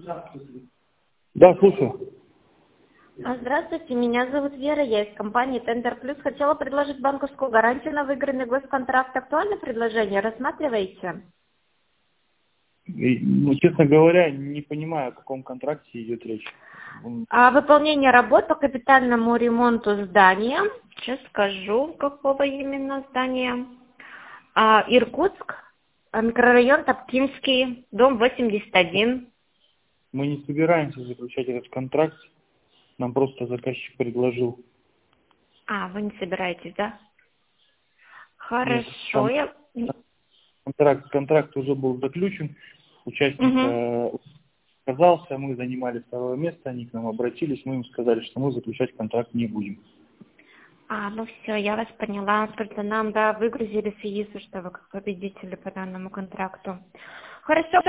Да, слушаю. Здравствуйте, меня зовут Вера, я из компании Tender Plus. Хотела предложить банковскую гарантию на выигранный госконтракт. Актуальное предложение, рассматриваете? Ну, честно говоря, не понимаю, о каком контракте идет речь. Выполнение работ по капитальному ремонту здания. Сейчас скажу, какого именно здания. Иркутск, микрорайон Топкинский, дом 81. Мы не собираемся заключать этот контракт. Нам просто заказчик предложил. Вы не собираетесь, да? Нет, Хорошо, я... контракт уже был заключен. Участник отказался, мы занимали второе место, они к нам обратились, мы им сказали, что мы заключать контракт не будем. Ну все, я вас поняла. Просто нам, выгрузили ФИИСу, что вы как победители по данному контракту. Хорошо.